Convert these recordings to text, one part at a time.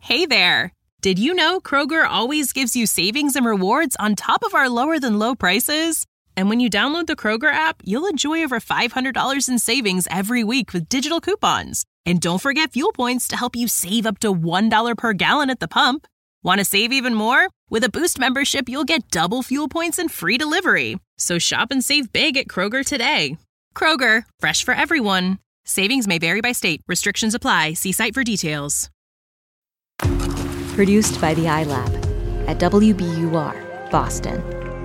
Hey there! Did you know Kroger always gives you savings and rewards on top of our lower-than-low prices? And when you download the Kroger app, you'll enjoy over $500 in savings every week with digital coupons. And don't forget fuel points to help you save up to $1 per gallon at the pump. Want to save even more? With a Boost membership, you'll get double fuel points and free delivery. So shop and save big at Kroger today. Kroger, fresh for everyone. Savings may vary by state. Restrictions apply. See site for details. Produced by the iLab at WBUR, Boston.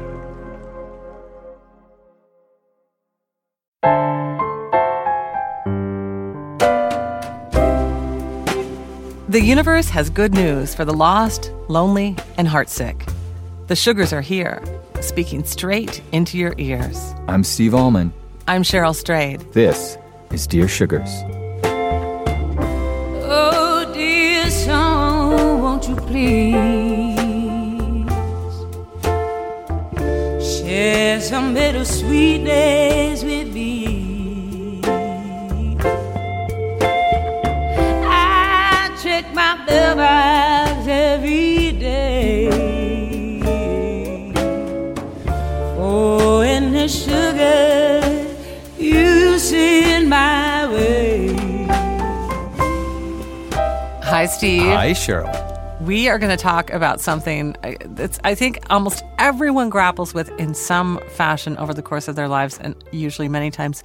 The universe has good news for the lost, lonely, and heartsick. The Sugars are here, speaking straight into your ears. I'm Steve Allman. I'm Cheryl Strayed. This is Dear Sugars. Oh, dear song, won't you please share some bittersweet days with me? I check my mailbox every day for any sugar you send my way. Hi, Steve. Hi, Cheryl. We are going to talk about something that's, I think, almost everyone grapples with in some fashion over the course of their lives, and usually many times.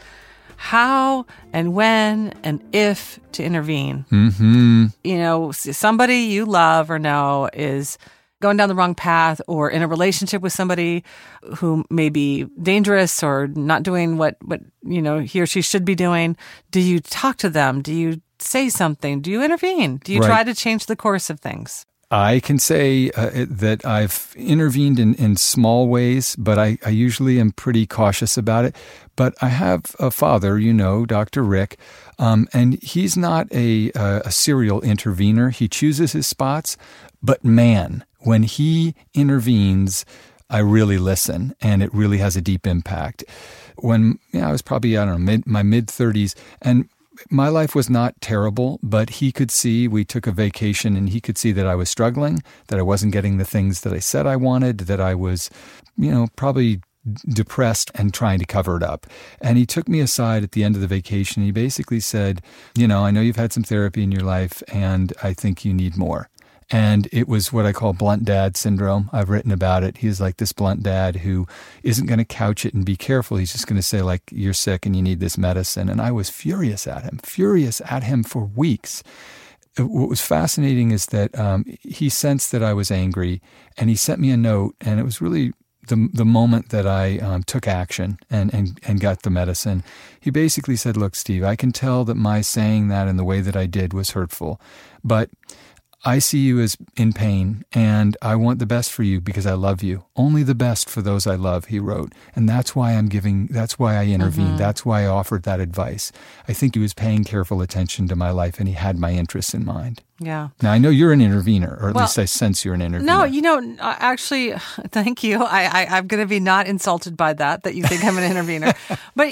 How and when and if to intervene. Mm-hmm. You know, somebody you love or know is going down the wrong path, or in a relationship with somebody who may be dangerous or not doing what you know he or she should be doing. Do you talk to them? Do you say something? Do you intervene? Do you try to change the course of things? I can say that I've intervened in small ways, but I usually am pretty cautious about it. But I have a father, you know, Dr. Rick, and he's not a serial intervener. He chooses his spots. But man, when he intervenes, I really listen, and it really has a deep impact. When I was probably, my mid-30s, and my life was not terrible, but he could see, we took a vacation, and he could see that I was struggling, that I wasn't getting the things that I said I wanted, that I was, probably depressed and trying to cover it up. And he took me aside at the end of the vacation. He basically said, I know you've had some therapy in your life, and I think you need more. And it was what I call blunt dad syndrome. I've written about it. He's like this blunt dad who isn't going to couch it and be careful. He's just going to say, like, you're sick and you need this medicine. And I was furious at him for weeks. What was fascinating is that he sensed that I was angry, and he sent me a note. And it was really the moment that I took action and got the medicine. He basically said, look, Steve, I can tell that my saying that in the way that I did was hurtful, but I see you as in pain, and I want the best for you because I love you. Only the best for those I love, he wrote. And that's why I intervened. Mm-hmm. That's why I offered that advice. I think he was paying careful attention to my life, and he had my interests in mind. Yeah. Now, I know you're an intervener, or at least I sense you're an intervener. No, actually, thank you. I'm going to be not insulted by that you think I'm an intervener. But,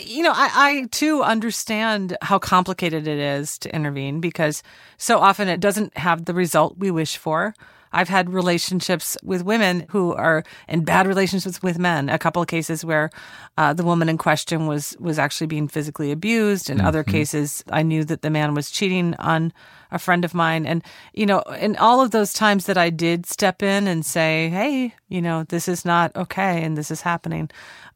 I too understand how complicated it is to intervene, because so often it doesn't have the result we wish for. I've had relationships with women who are in bad relationships with men. A couple of cases where the woman in question was actually being physically abused. In other cases, I knew that the man was cheating on a friend of mine. And, in all of those times that I did step in and say, hey, this is not okay and this is happening,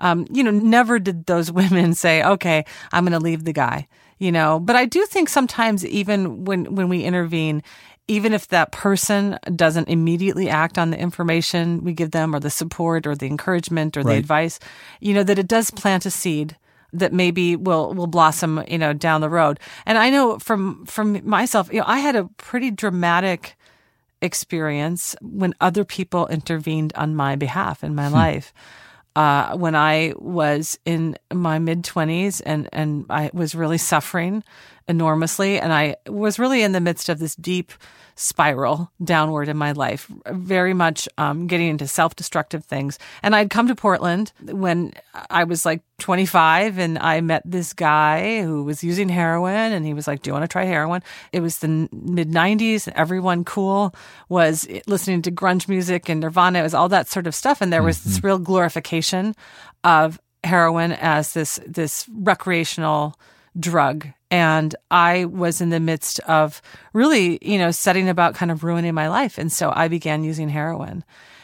never did those women say, okay, I'm going to leave the guy, But I do think sometimes even when we intervene, even if that person doesn't immediately act on the information we give them, or the support or the encouragement or the advice, that it does plant a seed that maybe will blossom, down the road. And I know from myself, I had a pretty dramatic experience when other people intervened on my behalf in my life. When I was in my mid-20s and I was really suffering enormously, and I was really in the midst of this deep spiral downward in my life, very much getting into self-destructive things. And I'd come to Portland when I was like 25, and I met this guy who was using heroin, and he was like, do you want to try heroin? It was the mid-90s, and everyone cool was listening to grunge music and Nirvana. It was all that sort of stuff, and there was this real glorification of heroin as this recreational drug. And I was in the midst of really, setting about kind of ruining my life. And so I began using heroin.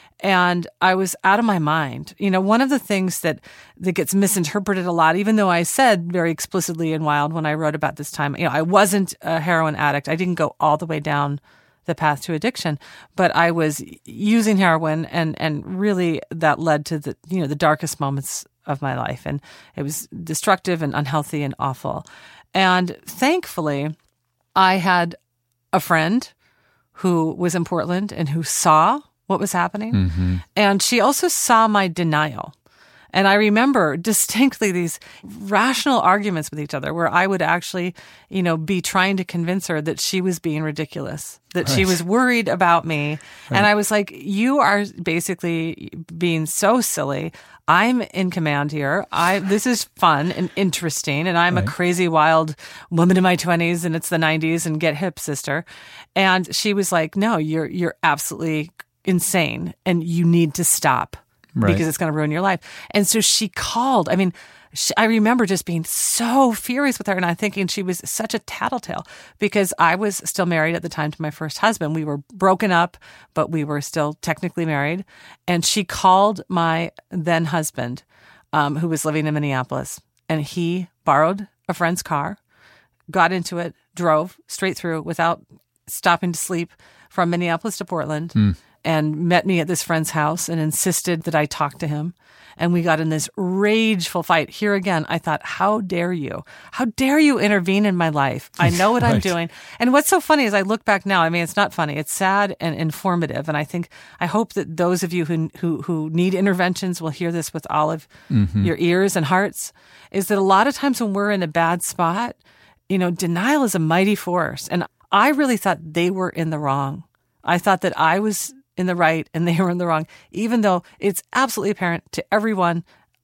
And I was out of my mind. One of the things that gets misinterpreted a lot, even though I said very explicitly in Wild when I wrote about this time, I wasn't a heroin addict. I didn't go all the way down the path to addiction, but I was using heroin, and really that led to the darkest moments of my life. And it was destructive and unhealthy and awful. And thankfully, I had a friend who was in Portland and who saw what was happening. And she also saw my denial. And I remember distinctly these rational arguments with each other where I would actually, be trying to convince her that she was being ridiculous, that she was worried about me. Right. And I was like, you are basically being so silly. I'm in command here. This is fun and interesting. And I'm a crazy, wild woman in my 20s, and it's the 90s, and get hip, sister. And she was like, no, you're absolutely insane, and you need to stop. Right. Because it's going to ruin your life. And so she called. I remember just being so furious with her, and I'm thinking she was such a tattletale, because I was still married at the time to my first husband. We were broken up, but we were still technically married. And she called my then husband, who was living in Minneapolis, and he borrowed a friend's car, got into it, drove straight through without stopping to sleep from Minneapolis to Portland. And met me at this friend's house and insisted that I talk to him. And we got in this rageful fight. Here again, I thought, how dare you? How dare you intervene in my life? I know what I'm doing. And what's so funny is I look back now, it's not funny. It's sad and informative. And I hope that those of you who need interventions will hear this with all of your ears and hearts, is that a lot of times when we're in a bad spot, denial is a mighty force. And I really thought they were in the wrong. I thought that I was in the right and they were in the wrong, even though it's absolutely apparent to everyone,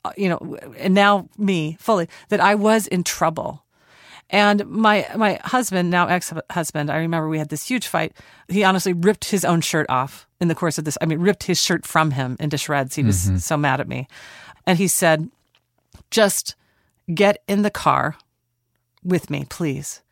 and now me fully, that I was in trouble. And my husband, now ex-husband, I remember we had this huge fight. He honestly ripped his own shirt off in the course of this. Ripped his shirt from him into shreds. He was so mad at me. And he said, just get in the car with me, please.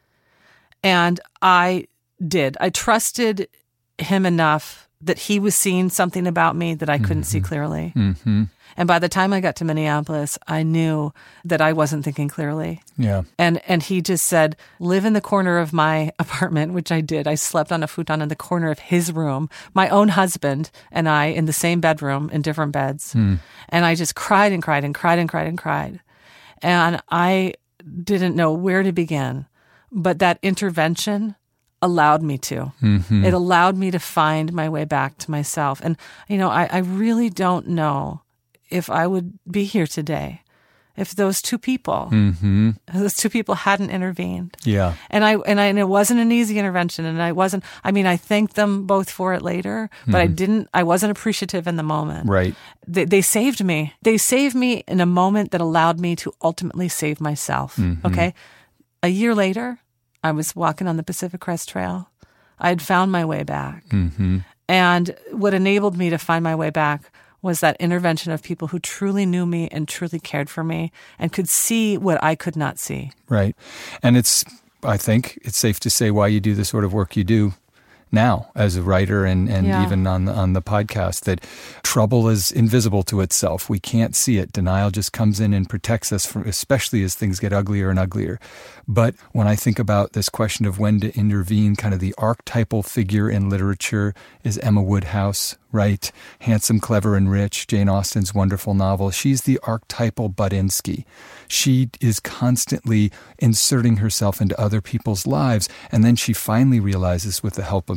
And I did. I trusted him enough that he was seeing something about me that I couldn't see clearly. And by the time I got to Minneapolis, I knew that I wasn't thinking clearly. Yeah. And he just said, live in the corner of my apartment, which I did. I slept on a futon in the corner of his room, my own husband and I in the same bedroom in different beds. And I just cried and cried and cried and cried and cried. And I didn't know where to begin. But that intervention allowed me to. It allowed me to find my way back to myself. And, I really don't know if I would be here today if those two people hadn't intervened. Yeah. And it wasn't an easy intervention, and I thanked them both for it later, but I wasn't appreciative in the moment. Right. They saved me. They saved me in a moment that allowed me to ultimately save myself. Okay. A year later, I was walking on the Pacific Crest Trail. I had found my way back. And what enabled me to find my way back was that intervention of people who truly knew me and truly cared for me and could see what I could not see. Right. And I think it's safe to say why you do the sort of work you do now as a writer and even on the podcast, that trouble is invisible to itself. We can't see it. Denial just comes in and protects us, especially as things get uglier and uglier. But when I think about this question of when to intervene, kind of the archetypal figure in literature is Emma Woodhouse, right? Handsome, clever, and rich, Jane Austen's wonderful novel. She's the archetypal Budinsky. She is constantly inserting herself into other people's lives, and then she finally realizes, with the help of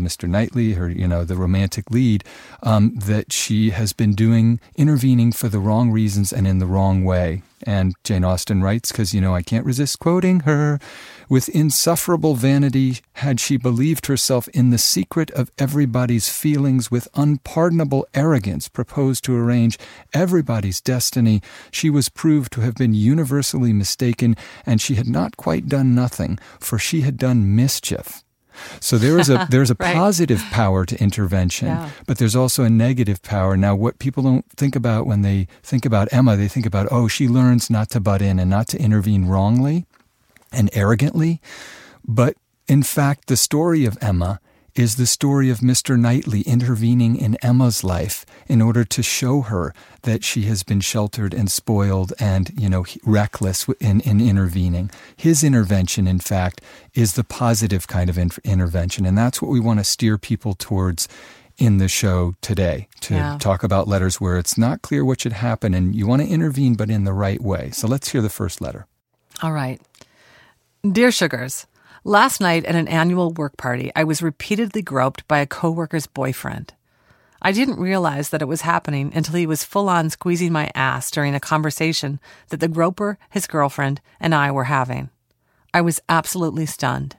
Mr. Knightley, her, the romantic lead, that she has been doing intervening for the wrong reasons and in the wrong way. And Jane Austen writes, because, I can't resist quoting her, with insufferable vanity had she believed herself in the secret of everybody's feelings, with unpardonable arrogance proposed to arrange everybody's destiny. She was proved to have been universally mistaken, and she had not quite done nothing, for she had done mischief. So there's a Right. positive power to intervention, Yeah. but there's also a negative power. Now, what people don't think about when they think about Emma, they think about, she learns not to butt in and not to intervene wrongly and arrogantly. But in fact, the story of Emma is the story of Mr. Knightley intervening in Emma's life in order to show her that she has been sheltered and spoiled and, reckless in intervening. His intervention, in fact, is the positive kind of intervention. And that's what we want to steer people towards in the show today, to talk about letters where it's not clear what should happen and you want to intervene, but in the right way. So let's hear the first letter. All right. Dear Sugars, last night at an annual work party, I was repeatedly groped by a coworker's boyfriend. I didn't realize that it was happening until he was full-on squeezing my ass during a conversation that the groper, his girlfriend, and I were having. I was absolutely stunned.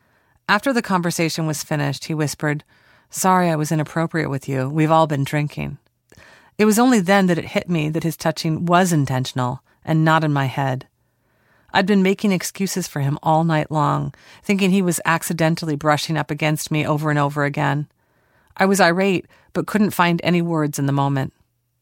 After the conversation was finished, he whispered, "Sorry I was inappropriate with you. We've all been drinking." It was only then that it hit me that his touching was intentional and not in my head. I'd been making excuses for him all night long, thinking he was accidentally brushing up against me over and over again. I was irate, but couldn't find any words in the moment.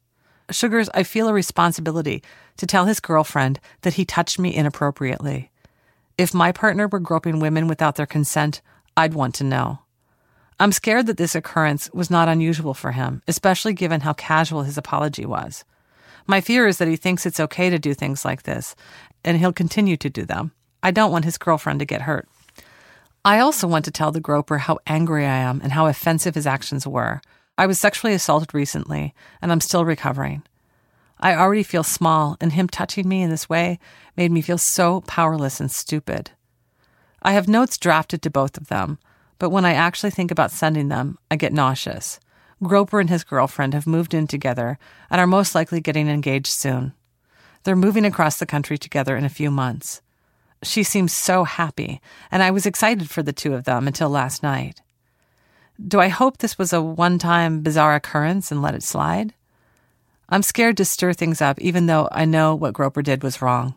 Sugars, I feel a responsibility to tell his girlfriend that he touched me inappropriately. If my partner were groping women without their consent, I'd want to know. I'm scared that this occurrence was not unusual for him, especially given how casual his apology was. My fear is that he thinks it's okay to do things like this, and he'll continue to do them. I don't want his girlfriend to get hurt. I also want to tell the groper how angry I am and how offensive his actions were. I was sexually assaulted recently, and I'm still recovering. I already feel small, and him touching me in this way made me feel so powerless and stupid. I have notes drafted to both of them, but when I actually think about sending them, I get nauseous. Groper and his girlfriend have moved in together and are most likely getting engaged soon. They're moving across the country together in a few months. She seems so happy, and I was excited for the two of them until last night. Do I hope this was a one-time bizarre occurrence and let it slide? I'm scared to stir things up, even though I know what Groper did was wrong.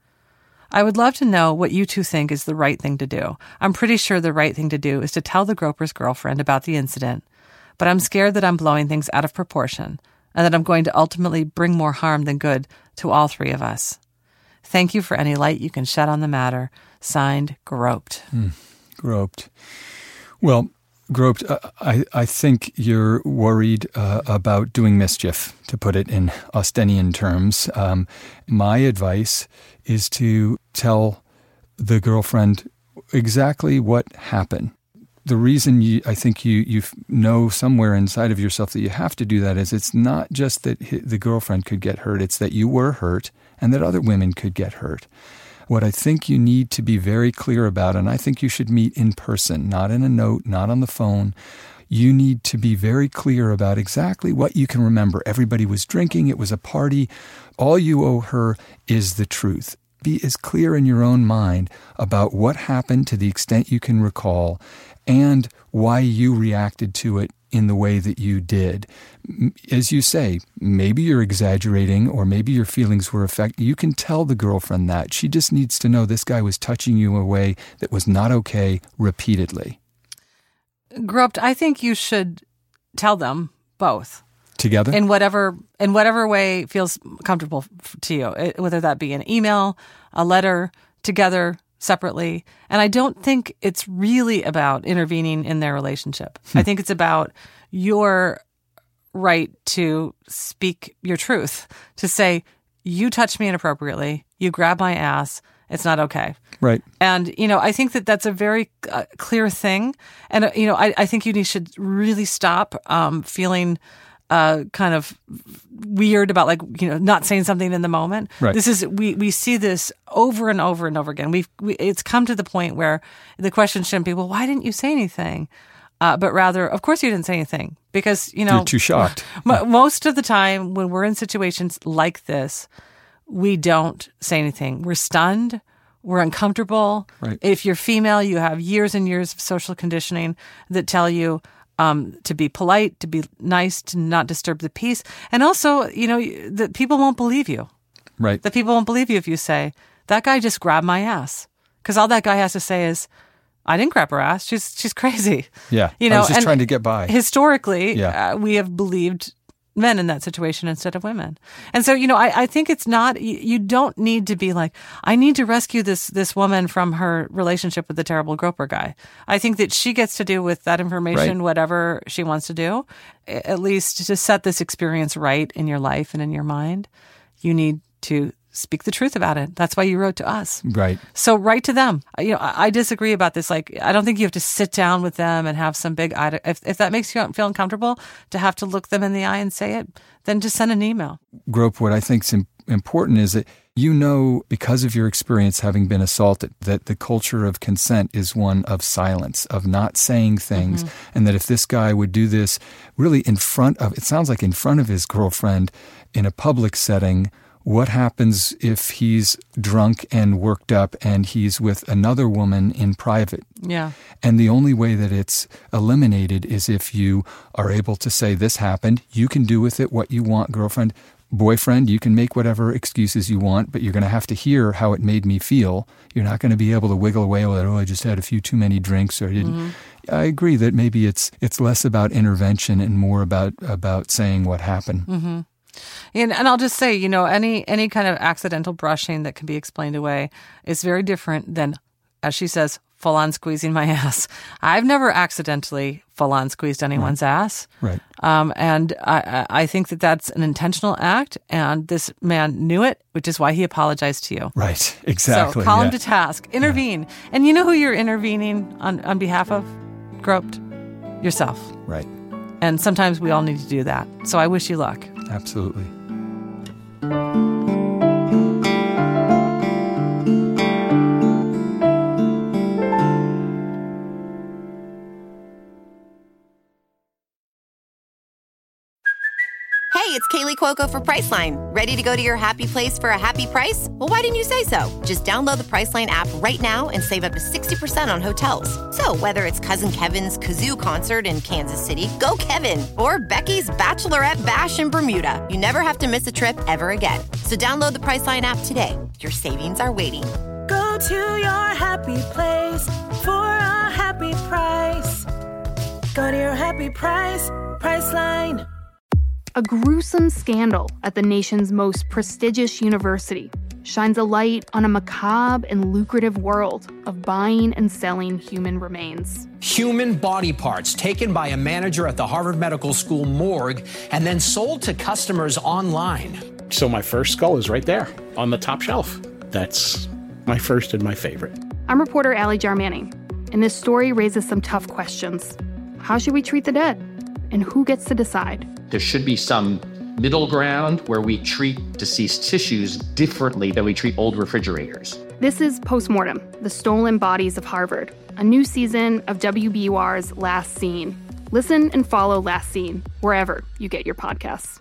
I would love to know what you two think is the right thing to do. I'm pretty sure the right thing to do is to tell the groper's girlfriend about the incident, but I'm scared that I'm blowing things out of proportion and that I'm going to ultimately bring more harm than good to all three of us. Thank you for any light you can shed on the matter. Signed, Groped. Groped. Well, Groped, I think you're worried about doing mischief, to put it in Austenian terms. My advice is to tell the girlfriend exactly what happened. The reason I think you know somewhere inside of yourself that you have to do that is it's not just that the girlfriend could get hurt, it's that you were hurt and that other women could get hurt. What I think you need to be very clear about, and I think you should meet in person, not in a note, not on the phone. You need to be very clear about exactly what you can remember. Everybody was drinking. It was a party. All you owe her is the truth. Be as clear in your own mind about what happened to the extent you can recall and why you reacted to it in the way that you did. As you say, maybe you're exaggerating or maybe your feelings were affected. You can tell the girlfriend that. She just needs to know this guy was touching you in a way that was not okay repeatedly. Groped, I think you should tell them both. Together? In whatever way feels comfortable to you, whether that be an email, a letter, together, separately. And I don't think it's really about intervening in their relationship. I think it's about your right to speak your truth, to say, you touched me inappropriately, you grabbed my ass, it's not okay. Right. And, I think that that's a very clear thing. And, I think you should really stop feeling kind of weird about not saying something in the moment. Right. This is we see this over and over and over again. It's come to the point where the question shouldn't be, well, why didn't you say anything? but rather, of course you didn't say anything because, You're too shocked. Most of the time when we're in situations like this, we don't say anything. We're stunned. We're uncomfortable. Right. If you're female, you have years and years of social conditioning that tell you to be polite, to be nice, to not disturb the peace. And also, that people won't believe you. Right. That people won't believe you if you say, that guy just grabbed my ass. Because all that guy has to say is, I didn't grab her ass. She's crazy. Yeah. I was just trying to get by. Historically, we have believed men in that situation instead of women. And so, I think it's not, you don't need to be like, I need to rescue this woman from her relationship with the terrible groper guy. I think that she gets to do with that information whatever she wants to do, at least to set this experience right in your life and in your mind. You need to speak the truth about it. That's why you wrote to us. Right. So write to them. I disagree about this. Like, I don't think you have to sit down with them and have some big, if that makes you feel uncomfortable to have to look them in the eye and say it, then just send an email. Grope, what I think is important is that because of your experience having been assaulted, that the culture of consent is one of silence, of not saying things, and that if this guy would do this really it sounds like in front of his girlfriend in a public setting, what happens if he's drunk and worked up and he's with another woman in private? Yeah. And the only way that it's eliminated is if you are able to say, this happened, you can do with it what you want, girlfriend. Boyfriend, you can make whatever excuses you want, but you're going to have to hear how it made me feel. You're not going to be able to wiggle away with it. I just had a few too many drinks, or I didn't. I agree that maybe it's less about intervention and more about saying what happened. And I'll just say, any kind of accidental brushing that can be explained away is very different than, as she says, full-on squeezing my ass. I've never accidentally full-on squeezed anyone's ass. Right. And I think that that's an intentional act, and this man knew it, which is why he apologized to you. Right, exactly. So call him to task. Intervene. Yeah. And you know who you're intervening on behalf of? Groped? Yourself. Right. And sometimes we all need to do that. So I wish you luck. Absolutely. Hey, it's Kaylee Cuoco for Priceline. Ready to go to your happy place for a happy price? Well, why didn't you say so? Just download the Priceline app right now and save up to 60% on hotels. So whether it's Cousin Kevin's Kazoo Concert in Kansas City, go Kevin, or Becky's Bachelorette Bash in Bermuda, you never have to miss a trip ever again. So download the Priceline app today. Your savings are waiting. Go to your happy place for a happy price. Go to your happy price, Priceline. A gruesome scandal at the nation's most prestigious university shines a light on a macabre and lucrative world of buying and selling human remains. Human body parts taken by a manager at the Harvard Medical School morgue and then sold to customers online. So my first skull is right there on the top shelf. That's my first and my favorite. I'm reporter Allie Jarmanning, and this story raises some tough questions. How should we treat the dead? And who gets to decide? There should be some middle ground where we treat deceased tissues differently than we treat old refrigerators. This is Postmortem, The Stolen Bodies of Harvard, a new season of WBUR's Last Scene. Listen and follow Last Scene wherever you get your podcasts.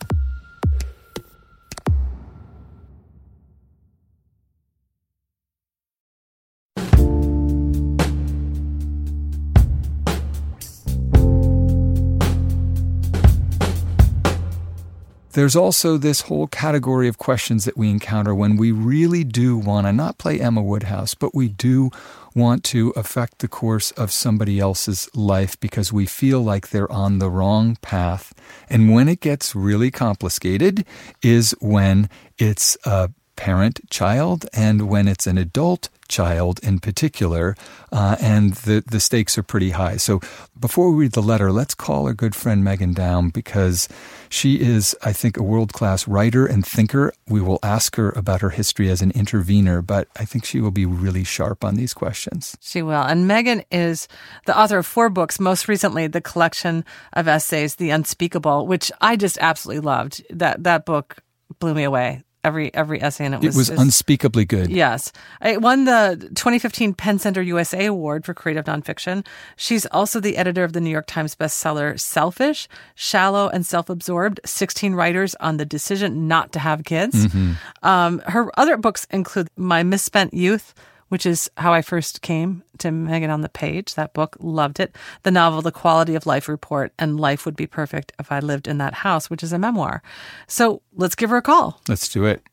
There's also this whole category of questions that we encounter when we really do want to not play Emma Woodhouse, but we do want to affect the course of somebody else's life because we feel like they're on the wrong path. And when it gets really complicated is when it's a parent-child and when it's an adult child in particular, and the stakes are pretty high. So before we read the letter, let's call our good friend Megan Daum because she is, I think, a world-class writer and thinker. We will ask her about her history as an intervener, but I think she will be really sharp on these questions. She will. And Megan is the author of 4 books, most recently the collection of essays, The Unspeakable, which I just absolutely loved. That book blew me away. every essay in it. It was unspeakably good. Yes. It won the 2015 Penn Center USA Award for Creative Nonfiction. She's also the editor of the New York Times bestseller Selfish, Shallow and Self-Absorbed, 16 Writers on the Decision Not to Have Kids. Her other books include My Misspent Youth, which is how I first came to Megan on the Page. That book, loved it. The novel, The Quality of Life Report, and Life Would Be Perfect If I Lived in That House, which is a memoir. So let's give her a call. Let's do it.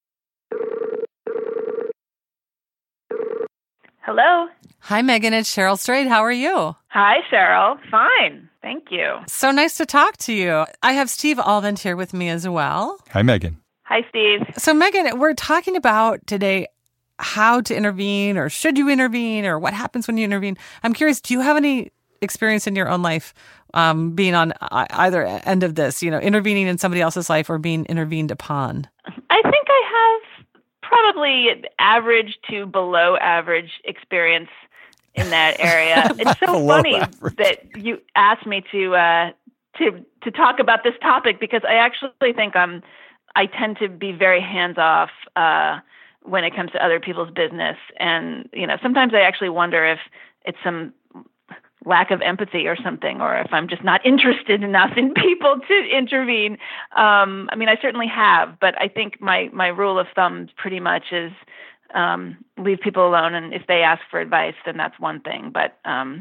Hello. Hi, Megan. It's Cheryl Strayed. How are you? Hi, Cheryl. Fine. Thank you. So nice to talk to you. I have Steve Alvent here with me as well. Hi, Megan. Hi, Steve. So, Megan, we're talking about today how to intervene, or should you intervene, or what happens when you intervene. I'm curious, do you have any experience in your own life being on either end of this, intervening in somebody else's life or being intervened upon? I think I have probably average to below average experience in that area. It's so funny that you asked me to talk about this topic, because I actually think I tend to be very hands off when it comes to other people's business. And, sometimes I actually wonder if it's some lack of empathy or something, or if I'm just not interested enough in people to intervene. I certainly have, but I think my rule of thumb pretty much is leave people alone. And if they ask for advice, then that's one thing. But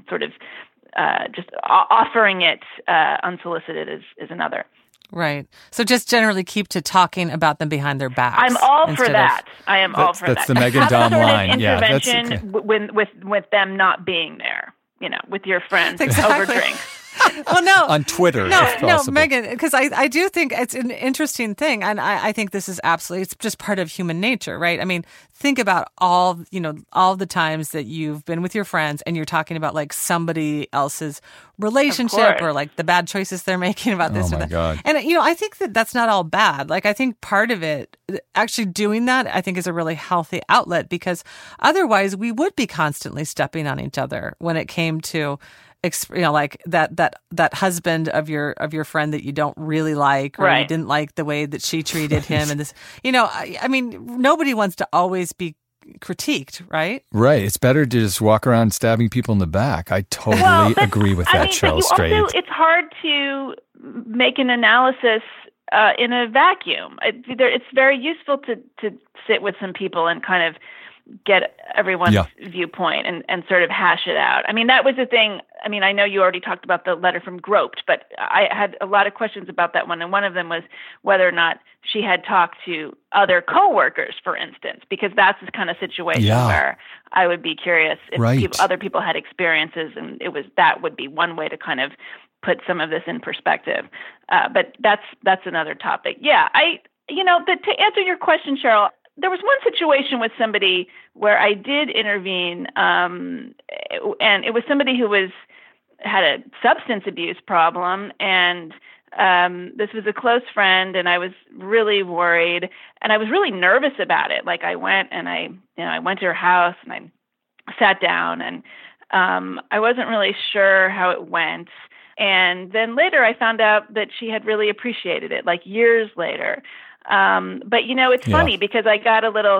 just offering it unsolicited is another. Right. So just generally keep to talking about them behind their backs. I'm all for that. I am all for that. That's the Megan Dom line. Intervention Yeah, with them not being there, with your friends over drinks. Well, no. On Twitter, No, Megan, because I do think it's an interesting thing. And I think this is absolutely, it's just part of human nature, right? I mean, think about all the times that you've been with your friends and you're talking about like somebody else's relationship or like the bad choices they're making about this or that. God. And, I think that's not all bad. Like, I think part of it, actually doing that, I think is a really healthy outlet, because otherwise we would be constantly stepping on each other when it came to like that husband of your friend that you don't really like, or you didn't like the way that she treated him, and this, I mean, nobody wants to always be critiqued, right? Right. It's better to just walk around stabbing people in the back. I totally agree with that, Cheryl Strayed. Also, it's hard to make an analysis in a vacuum. It's very useful to sit with some people and kind of get everyone's viewpoint and sort of hash it out. I mean, that was the thing. I mean, I know you already talked about the letter from Groped, but I had a lot of questions about that one. And one of them was whether or not she had talked to other coworkers, for instance, because that's the kind of situation where I would be curious if other people had experiences, and that would be one way to kind of put some of this in perspective. But that's another topic. Yeah, to answer your question, Cheryl, there was one situation with somebody where I did intervene, and it was somebody who had a substance abuse problem, and this was a close friend, and I was really worried, and I was really nervous about it. Like, I went and I went to her house and I sat down, and I wasn't really sure how it went. And then later I found out that she had really appreciated it, like years later. But it's funny because I got a little,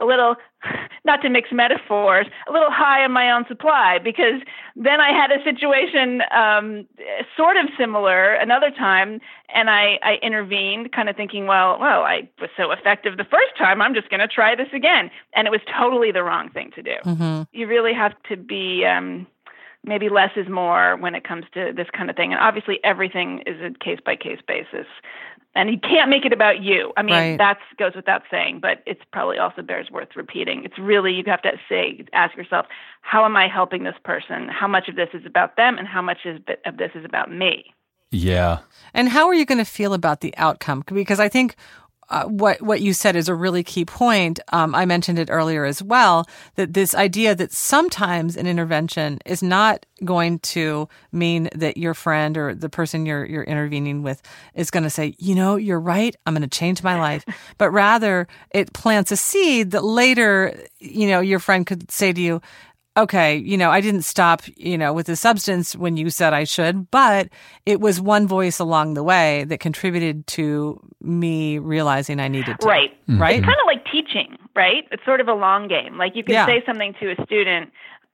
not to mix metaphors, a little high on my own supply, because then I had a situation, sort of similar another time. And I intervened, kind of thinking, well, I was so effective the first time, I'm just going to try this again. And it was totally the wrong thing to do. Mm-hmm. You really have to be, maybe less is more when it comes to this kind of thing. And obviously everything is a case-by-case basis. And you can't make it about you. I mean, that goes without saying, but it's probably also bears worth repeating. It's really, you have to ask yourself, how am I helping this person? How much of this is about them, and how much of this is about me? Yeah. And how are you going to feel about the outcome? Because I think what you said is a really key point. I mentioned it earlier as well, that this idea that sometimes an intervention is not going to mean that your friend or the person you're intervening with is going to say, you're right, I'm going to change my life. But rather, it plants a seed that later, your friend could say to you, okay, I didn't stop, with the substance when you said I should, but it was one voice along the way that contributed to me realizing I needed to. Right. Mm-hmm. Right? It's kind of like teaching, right? It's sort of a long game. Like you can say something to a student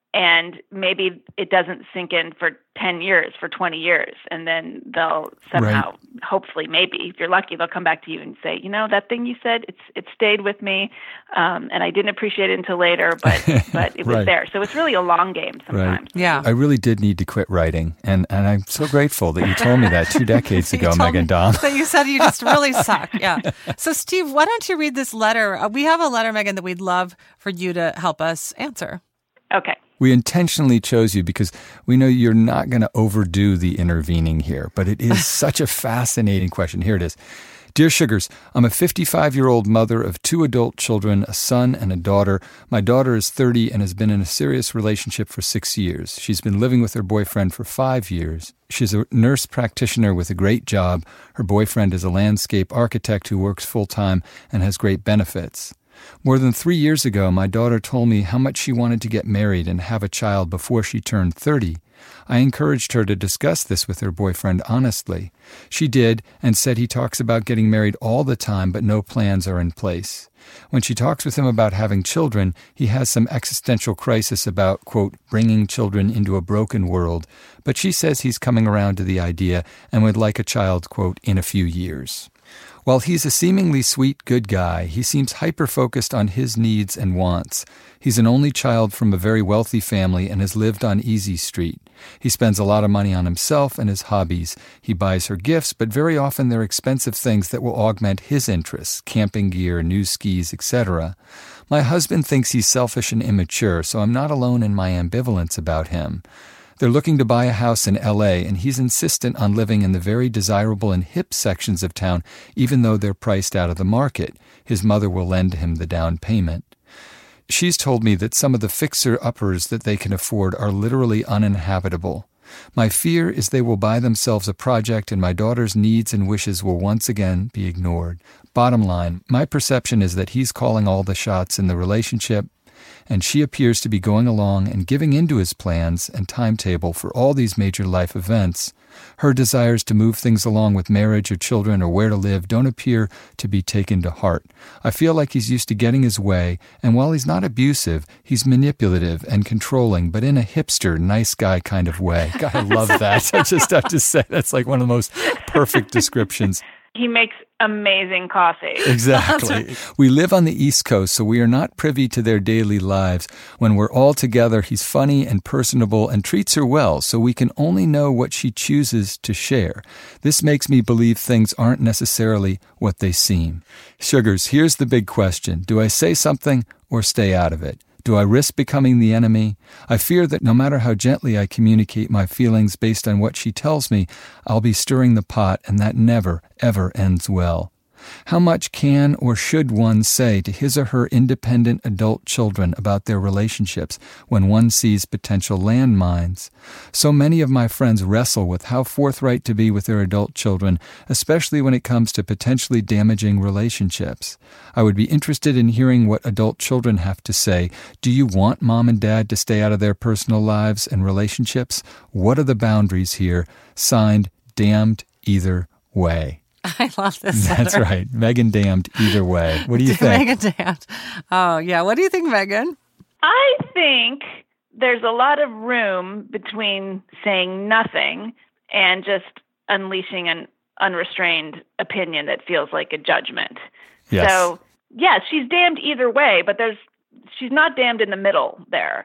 and maybe it doesn't sink in for 10 years, for 20 years. And then they'll somehow, hopefully, maybe, if you're lucky, they'll come back to you and say, that thing you said, it stayed with me. And I didn't appreciate it until later, but it was there. So it's really a long game sometimes. Right. Yeah. I really did need to quit writing. And I'm so grateful that you told me that 2 decades ago, Megan Daum. That you said you just really suck. Yeah. So, Steve, why don't you read this letter? We have a letter, Megan, that we'd love for you to help us answer. Okay. We intentionally chose you because we know you're not going to overdo the intervening here, but it is such a fascinating question. Here it is. Dear Sugars, I'm a 55-year-old mother of 2 adult children, a son and a daughter. My daughter is 30 and has been in a serious relationship for 6 years. She's been living with her boyfriend for 5 years. She's a nurse practitioner with a great job. Her boyfriend is a landscape architect who works full-time and has great benefits. More than 3 years ago, my daughter told me how much she wanted to get married and have a child before she turned 30. I encouraged her to discuss this with her boyfriend honestly. She did and said he talks about getting married all the time, but no plans are in place. When she talks with him about having children, he has some existential crisis about, quote, bringing children into a broken world, but she says he's coming around to the idea and would like a child, quote, in a few years. While he's a seemingly sweet, good guy, he seems hyper-focused on his needs and wants. He's an only child from a very wealthy family and has lived on Easy Street. He spends a lot of money on himself and his hobbies. He buys her gifts, but very often they're expensive things that will augment his interests, camping gear, new skis, etc. My husband thinks he's selfish and immature, so I'm not alone in my ambivalence about him. They're looking to buy a house in L.A., and he's insistent on living in the very desirable and hip sections of town, even though they're priced out of the market. His mother will lend him the down payment. She's told me that some of the fixer-uppers that they can afford are literally uninhabitable. My fear is they will buy themselves a project and my daughter's needs and wishes will once again be ignored. Bottom line, my perception is that he's calling all the shots in the relationship, and she appears to be going along and giving into his plans and timetable for all these major life events. Her desires to move things along with marriage or children or where to live don't appear to be taken to heart. I feel like he's used to getting his way, and while he's not abusive, he's manipulative and controlling, but in a hipster, nice guy kind of way. God, I love that. I just have to say that's like one of the most perfect descriptions. He makes amazing coffee. Exactly. We live on the East Coast, so we are not privy to their daily lives. When we're all together, he's funny and personable and treats her well, so we can only know what she chooses to share. This makes me believe things aren't necessarily what they seem. Sugars, here's the big question. Do I say something or stay out of it? Do I risk becoming the enemy? I fear that no matter how gently I communicate my feelings based on what she tells me, I'll be stirring the pot, and that never, ever ends well. How much can or should one say to his or her independent adult children about their relationships when one sees potential landmines? So many of my friends wrestle with how forthright to be with their adult children, especially when it comes to potentially damaging relationships. I would be interested in hearing what adult children have to say. Do you want mom and dad to stay out of their personal lives and relationships? What are the boundaries here? Signed, Damned Either Way. I love this letter. That's right. Megan Damned Either Way. What do you think? Megan Damned. Oh, yeah. What do you think, Megan? I think there's a lot of room between saying nothing and just unleashing an unrestrained opinion that feels like a judgment. Yes. So, yeah, she's damned either way, but she's not damned in the middle there.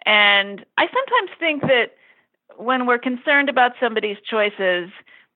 And I sometimes think that when we're concerned about somebody's choices,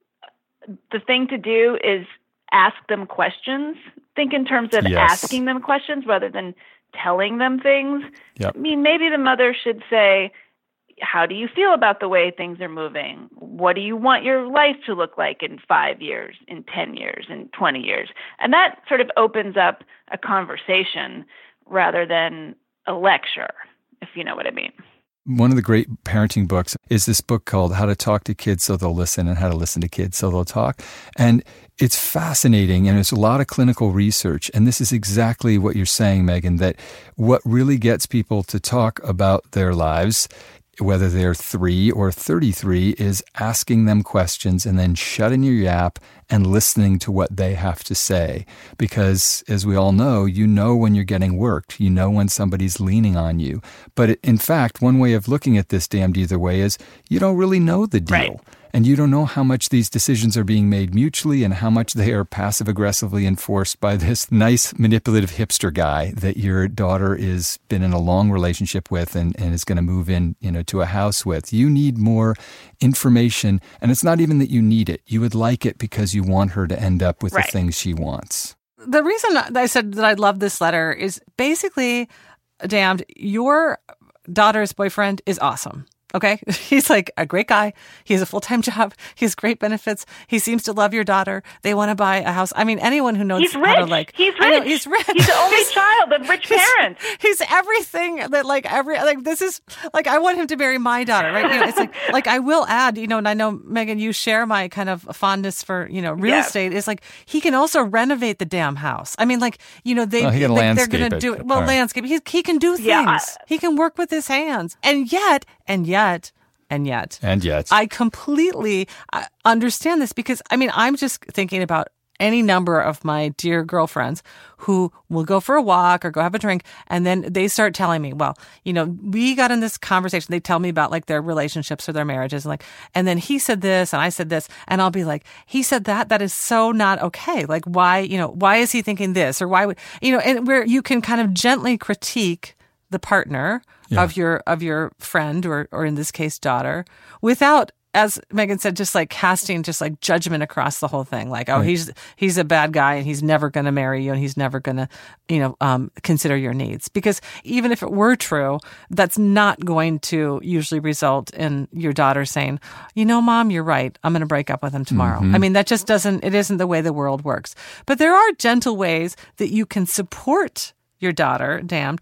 the thing to do is ask them questions. Think in terms of asking them questions rather than telling them things. Yep. I mean, maybe the mother should say, how do you feel about the way things are moving? What do you want your life to look like in 5 years, in 10 years, in 20 years? And that sort of opens up a conversation rather than a lecture, if you know what I mean. One of the great parenting books is this book called How to Talk to Kids So They'll Listen and How to Listen to Kids So They'll Talk. And it's fascinating, and there's a lot of clinical research. And this is exactly what you're saying, Megan, that what really gets people to talk about their lives whether they're 3 or 33, is asking them questions and then shutting your yap and listening to what they have to say. Because, as we all know, you know when you're getting worked. You know when somebody's leaning on you. But in fact, one way of looking at this damned either way is you don't really know the deal. Right. And you don't know how much these decisions are being made mutually and how much they are passive-aggressively enforced by this nice, manipulative hipster guy that your daughter is been in a long relationship with and is going to move in, to a house with. You need more information, and it's not even that you need it. You would like it because you want her to end up with the things she wants. The reason I said that I love this letter is basically, damned, your daughter's boyfriend is awesome. Okay. He's like a great guy. He has a full-time job. He has great benefits. He seems to love your daughter. They want to buy a house. I mean, anyone who knows he's how to rich. He's rich. He's rich. He's the only child of rich parents. He's everything that this is I want him to marry my daughter, right? It's like I will add, and I know, Megan, you share my kind of fondness for, real estate. Is he can also renovate the damn house. I mean, they're going to do it. Well, landscape. He can do things. Yeah. He can work with his hands. And yet, I completely understand this because, I'm just thinking about any number of my dear girlfriends who will go for a walk or go have a drink, and then they start telling me, well, we got in this conversation. They tell me about their relationships or their marriages, and then he said this and I said this, and I'll be like, he said that. That is so not okay. Why is he thinking this, or why would and where you can kind of gently critique the partner of your friend or in this case daughter, without, as Megan said, just casting judgment across the whole thing. He's a bad guy and he's never going to marry you and he's never going to consider your needs. Because even if it were true, that's not going to usually result in your daughter saying, Mom, you're right. I'm going to break up with him tomorrow. Mm-hmm. That just it isn't the way the world works. But there are gentle ways that you can support your daughter, damned,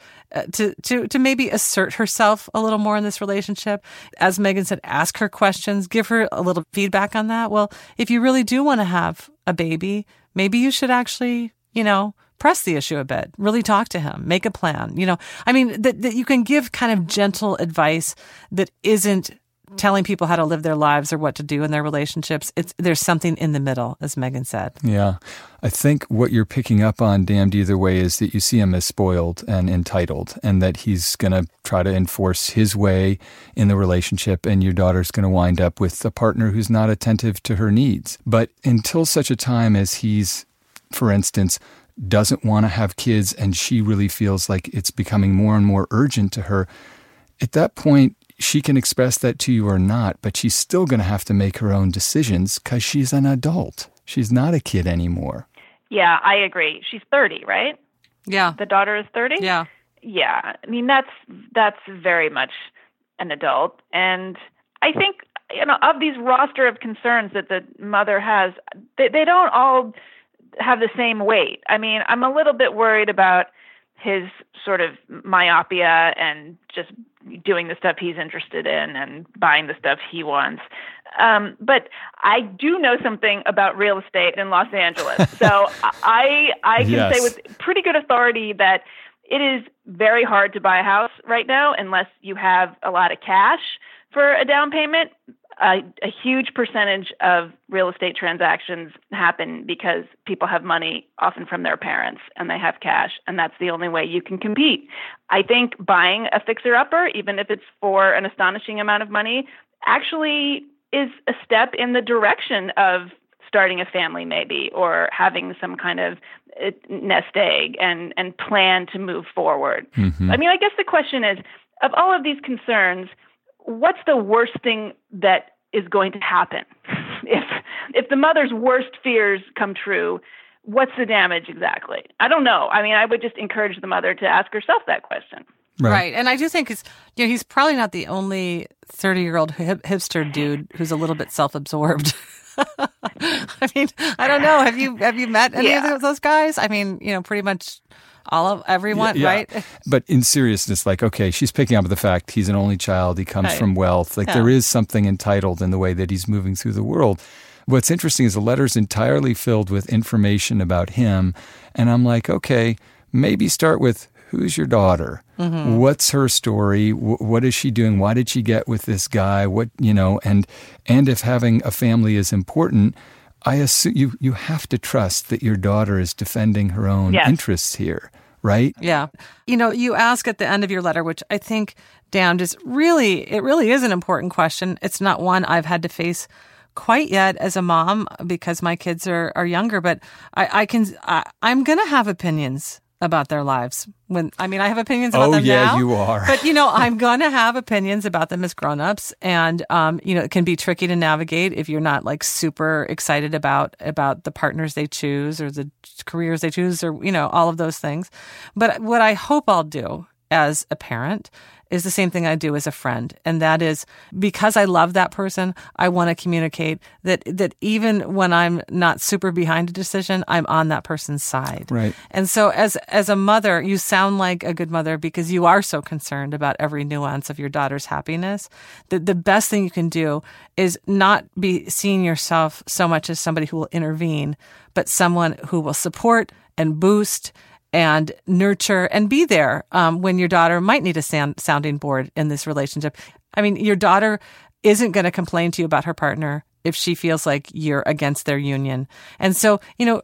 to maybe assert herself a little more in this relationship. As Megan said, ask her questions, give her a little feedback on that. Well, if you really do want to have a baby, maybe you should actually, press the issue a bit, really talk to him, make a plan. That you can give kind of gentle advice that isn't telling people how to live their lives or what to do in their relationships. There's something in the middle, as Megan said. Yeah. I think what you're picking up on, damned either way, is that you see him as spoiled and entitled, and that he's going to try to enforce his way in the relationship, and your daughter's going to wind up with a partner who's not attentive to her needs. But until such a time as he's, for instance, doesn't want to have kids and she really feels like it's becoming more and more urgent to her, at that point, she can express that to you or not, but she's still going to have to make her own decisions because she's an adult. She's not a kid anymore. Yeah, I agree. She's 30, right? Yeah. The daughter is 30? Yeah. Yeah. That's very much an adult. And I think, of these roster of concerns that the mother has, they don't all have the same weight. I'm a little bit worried about his sort of myopia and just doing the stuff he's interested in and buying the stuff he wants. But I do know something about real estate in Los Angeles. So I can say with pretty good authority that it is very hard to buy a house right now unless you have a lot of cash for a down payment. A huge percentage of real estate transactions happen because people have money, often from their parents, and they have cash, and that's the only way you can compete. I think buying a fixer-upper, even if it's for an astonishing amount of money, actually is a step in the direction of starting a family maybe, or having some kind of nest egg and plan to move forward. Mm-hmm. I guess the question is, of all of these concerns, what's the worst thing that is going to happen? If the mother's worst fears come true, what's the damage exactly? I don't know. I would just encourage the mother to ask herself that question. Right. And I do think he's probably not the only 30-year-old hipster dude who's a little bit self-absorbed. I don't know. Have you met any of those guys? Pretty much everyone, right? But in seriousness, okay, she's picking up the fact he's an only child. He comes from wealth. There is something entitled in the way that he's moving through the world. What's interesting is the letter's entirely filled with information about him. And I'm like, okay, maybe start with who's your daughter? Mm-hmm. What's her story? What is she doing? Why did she get with this guy? And if having a family is important, I assume you have to trust that your daughter is defending her own interests here, right? Yeah. You ask at the end of your letter, which I think, Dan, it really is an important question. It's not one I've had to face quite yet as a mom because my kids are younger, but I'm going to have opinions about their lives. I have opinions about them now. Oh, yeah, you are. But, I'm going to have opinions about them as grown-ups. And, it can be tricky to navigate if you're not like super excited about the partners they choose or the careers they choose or, all of those things. But what I hope I'll do as a parent is the same thing I do as a friend. And that is because I love that person, I want to communicate that even when I'm not super behind a decision, I'm on that person's side. Right. And so as a mother, you sound like a good mother because you are so concerned about every nuance of your daughter's happiness. The best thing you can do is not be seeing yourself so much as somebody who will intervene, but someone who will support and boost and nurture and be there when your daughter might need a sounding board in this relationship. Your daughter isn't going to complain to you about her partner if she feels like you're against their union. And so,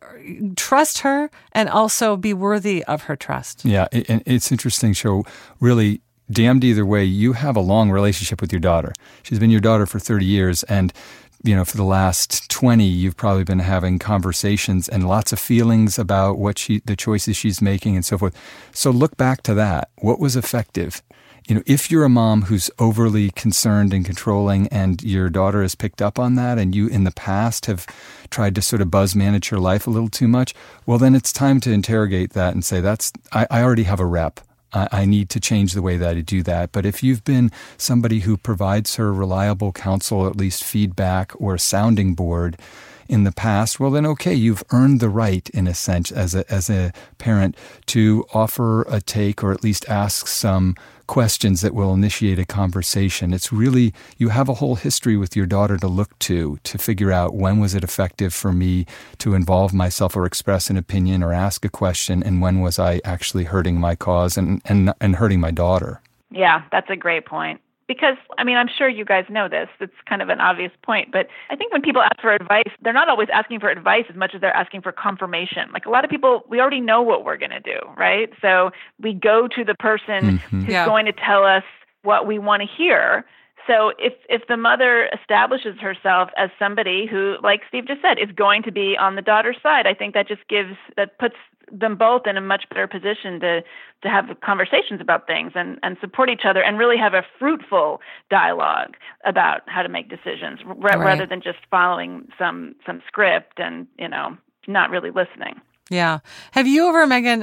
trust her and also be worthy of her trust. Yeah, and it's interesting, Cheryl, really damned either way, you have a long relationship with your daughter. She's been your daughter for 30 years, and for the last 20, you've probably been having conversations and lots of feelings about the choices she's making and so forth. So look back to that. What was effective? If you're a mom who's overly concerned and controlling and your daughter has picked up on that and you in the past have tried to sort of buzz manage her life a little too much, well, then it's time to interrogate that and say, I already have a rep. I need to change the way that I do that. But if you've been somebody who provides her reliable counsel, or at least feedback or a sounding board in the past, well, then okay, you've earned the right, in a sense, as a parent, to offer a take or at least ask some questions that will initiate a conversation. It's really, you have a whole history with your daughter to look to figure out when was it effective for me to involve myself or express an opinion or ask a question, and when was I actually hurting my cause and hurting my daughter. Yeah, that's a great point. Because, I'm sure you guys know this. It's kind of an obvious point. But I think when people ask for advice, they're not always asking for advice as much as they're asking for confirmation. Like a lot of people, we already know what we're going to do, right? So we go to the person who's going to tell us what we want to hear. So if the mother establishes herself as somebody who, like Steve just said, is going to be on the daughter's side, I think that puts them both in a much better position to have conversations about things and support each other and really have a fruitful dialogue about how to make decisions rather than just following some script and, not really listening. Yeah. Have you ever, Megan,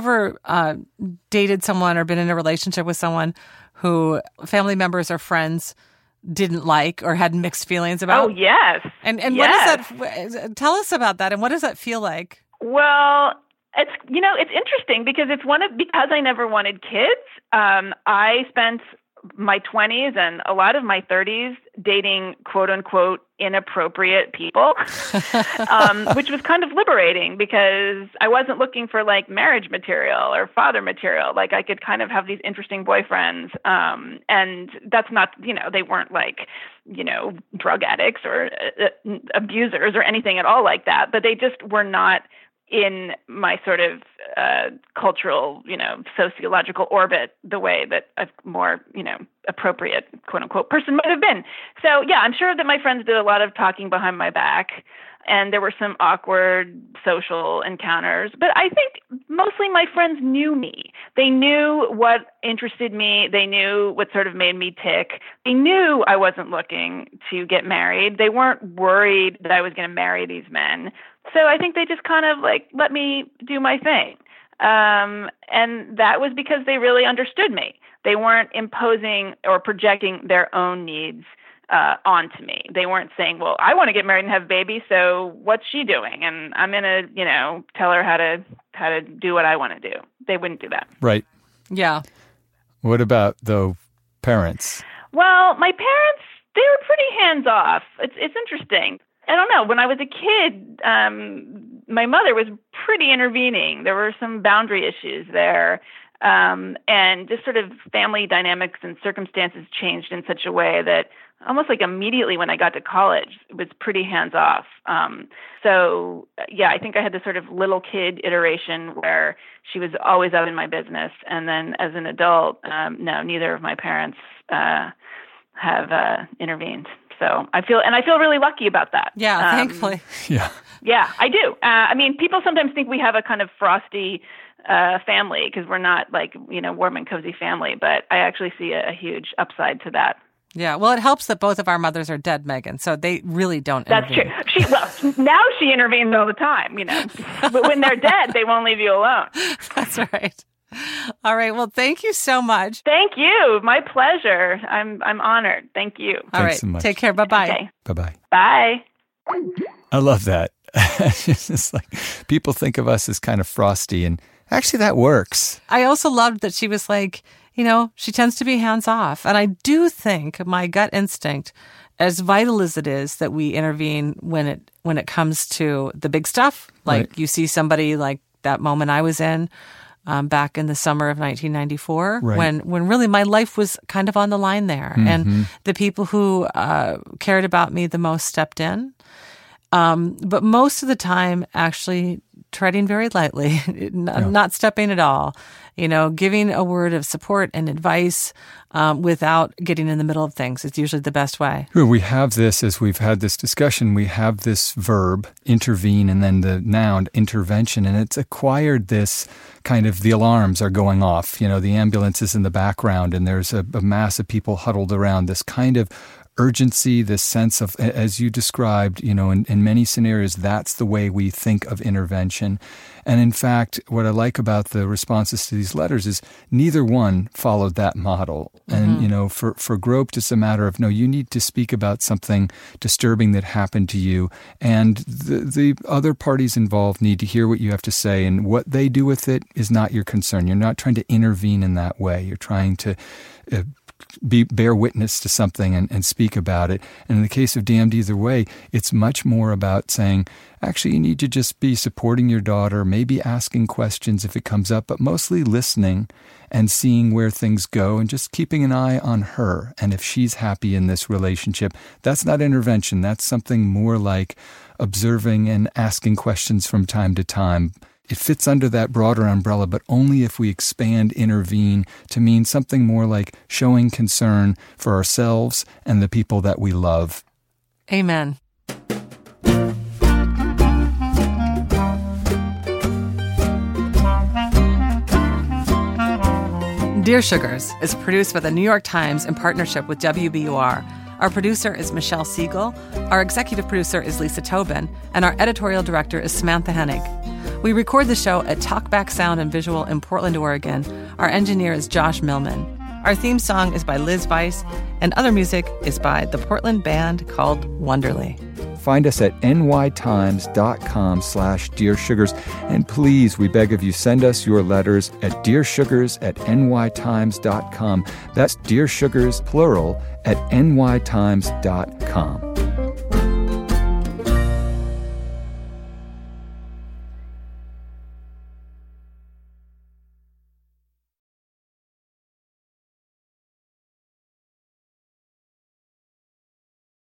dated someone or been in a relationship with someone who family members or friends didn't like or had mixed feelings about? Oh, yes. And yes. What does that, tell us about that, and what does that feel like? Well, it's interesting because because I never wanted kids, I spent my 20s and a lot of my 30s dating quote unquote inappropriate people, which was kind of liberating because I wasn't looking for like marriage material or father material. Like I could kind of have these interesting boyfriends. And that's not, they weren't like, drug addicts or abusers or anything at all like that, but they just were not in my sort of cultural, sociological orbit the way that a more, appropriate, quote unquote, person might have been. So, yeah, I'm sure that my friends did a lot of talking behind my back, and there were some awkward social encounters. But I think mostly my friends knew me. They knew what interested me. They knew what sort of made me tick. They knew I wasn't looking to get married. They weren't worried that I was going to marry these men. So I think they just kind of like let me do my thing. And that was because they really understood me. They weren't imposing or projecting their own needs onto me. They weren't saying, well, I want to get married and have babies, so what's she doing? And I'm going to, tell her how to do what I want to do. They wouldn't do that. Right. Yeah. What about, though, parents? Well, my parents, they were pretty hands-off. It's interesting. I don't know. When I was a kid, my mother was pretty intervening. There were some boundary issues there. And just sort of family dynamics and circumstances changed in such a way that almost like immediately when I got to college, it was pretty hands-off. I think I had this sort of little kid iteration where she was always out in my business. And then as an adult, no, neither of my parents have intervened. So I feel really lucky about that. Yeah, thankfully. Yeah. Yeah, I do. I mean, people sometimes think we have a kind of frosty family because we're not like, warm and cozy family, but I actually see a huge upside to that. Yeah, well, it helps that both of our mothers are dead, Megan, so they really don't intervene. That's true. Now she intervenes all the time, but when they're dead, they won't leave you alone. That's right. All right, well, thank you so much. Thank you. My pleasure. I'm honored. Thank you. All right, so much. Take care. Bye-bye. Okay. Bye-bye. Bye. I love that. It's just like people think of us as kind of frosty, and actually that works. I also loved that she was like, she tends to be hands-off. And I do think my gut instinct, as vital as it is that we intervene when it comes to the big stuff, like right. You see somebody like that moment I was in back in the summer of 1994, right. when really my life was kind of on the line there. Mm-hmm. And the people who cared about me the most stepped in. But most of the time, actually treading very lightly, not stepping at all, giving a word of support and advice without getting in the middle of things. It's usually the best way. We have this, as we've had this discussion, we have this verb, intervene, and then the noun, intervention, and it's acquired this kind of, the alarms are going off, the ambulance is in the background, and there's a mass of people huddled around, this kind of urgency, this sense of, as you described, in many scenarios, that's the way we think of intervention. And in fact, what I like about the responses to these letters is neither one followed that model. Mm-hmm. And, for Groped, it's a matter of, no, you need to speak about something disturbing that happened to you. And the other parties involved need to hear what you have to say. And what they do with it is not your concern. You're not trying to intervene in that way. You're trying to bear witness to something and speak about it. And in the case of Damned Either Way, it's much more about saying, actually, you need to just be supporting your daughter, maybe asking questions if it comes up, but mostly listening and seeing where things go and just keeping an eye on her. And if she's happy in this relationship, that's not intervention. That's something more like observing and asking questions from time to time. It fits under that broader umbrella, but only if we expand intervene to mean something more like showing concern for ourselves and the people that we love. Amen. Dear Sugars is produced by the New York Times in partnership with WBUR. Our producer is Michelle Siegel, our executive producer is Lisa Tobin, and our editorial director is Samantha Hennig. We record the show at Talkback Sound and Visual in Portland, Oregon. Our engineer is Josh Millman. Our theme song is by Liz Weiss, and other music is by the Portland band called Wonderly. Find us at nytimes.com/Dear Sugars. And please, we beg of you, send us your letters at dearsugars@nytimes.com. That's Dear Sugars, plural, at nytimes.com.